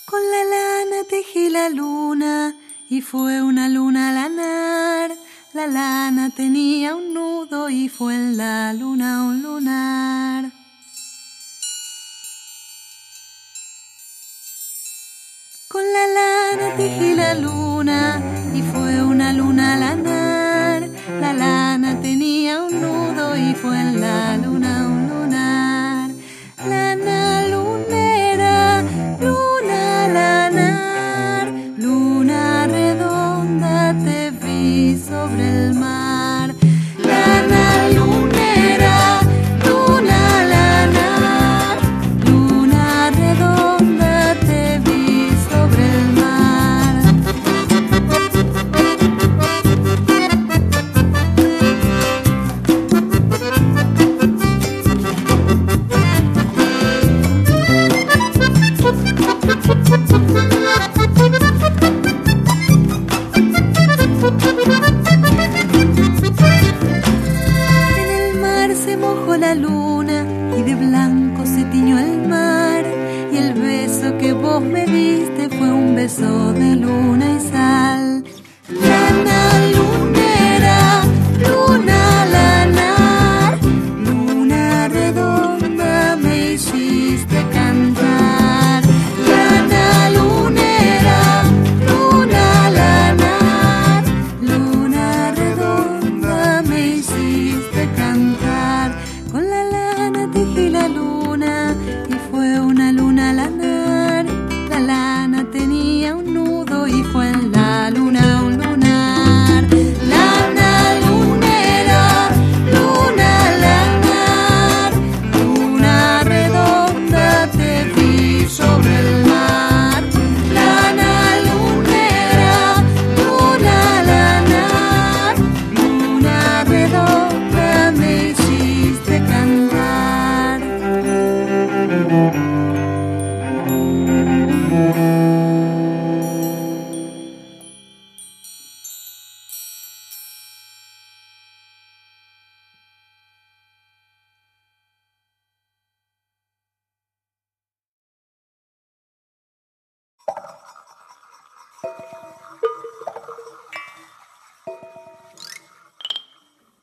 Con la lana tejí la luna y fue una luna lanar. La lana tenía un nudo y fue en la luna un lunar. Con la lana tejí la luna y fue una luna lanar. La lana tenía un nudo y fue en la luna un lunar. Lana lunera, luna lanar, luna redonda te vi sobre el mar. Lana lunera, luna lanar, luna redonda te vi sobre el mar. En el mar se mojó la luna y de blanco se tiñó el mar. Y el beso que vos me diste fue un beso de luna y sal. Lana lunera, luna